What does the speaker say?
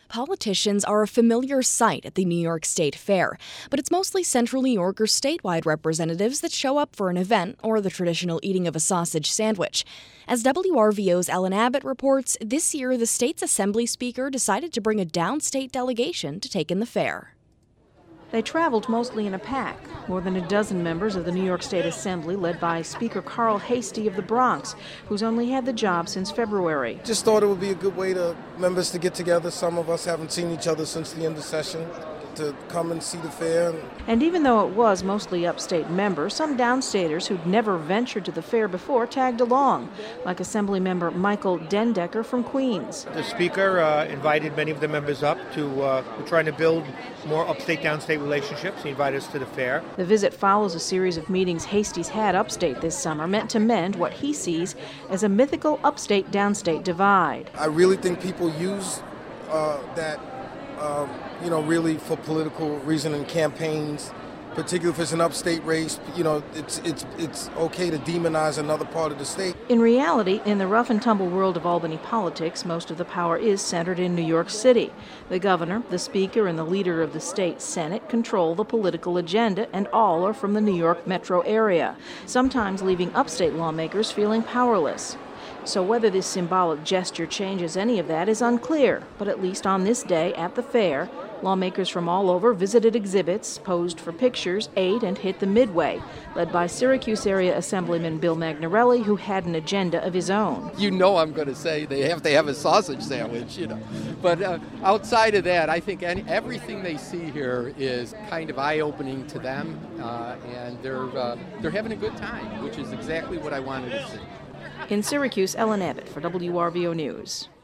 Politicians are a familiar sight at the New York State Fair, but it's mostly Central New York or statewide representatives that show up for an event or the traditional eating of a sausage sandwich. As WRVO's Ellen Abbott reports, this year the state's Assembly Speaker decided to bring a downstate delegation to take in the fair. They traveled mostly in a pack. More than a dozen members of the New York State Assembly, led by Speaker Carl Heastie of the Bronx, who's only had the job since February. Just thought it would be a good way to members to get together. Some of us haven't seen each other since the end of session, to come and see the fair. And even though it was mostly upstate members, some downstaters who'd never ventured to the fair before tagged along, like Assemblymember Michael Dendecker from Queens. The Speaker invited many of the members up to we're trying to build more upstate-downstate relationships. He invited us to the fair. The visit follows a series of meetings Hastie's had upstate this summer, meant to mend what he sees as a mythical upstate-downstate divide. I really think people use that really for political reason and campaigns, particularly if it's an upstate race. It's okay to demonize another part of the state. In reality, in the rough and tumble world of Albany politics, most of the power is centered in New York City. The governor, the speaker, and the leader of the state Senate control the political agenda, and all are from the New York metro area, sometimes leaving upstate lawmakers feeling powerless. So whether this symbolic gesture changes any of that is unclear, but at least on this day at the fair, lawmakers from all over visited exhibits, posed for pictures, ate, and hit the midway, led by Syracuse area Assemblyman Bill Magnarelli, who had an agenda of his own. I'm going to say they have to have a sausage sandwich, But outside of that, I think everything they see here is kind of eye-opening to them, and they're having a good time, which is exactly what I wanted to see. In Syracuse, Ellen Abbott for WRVO News.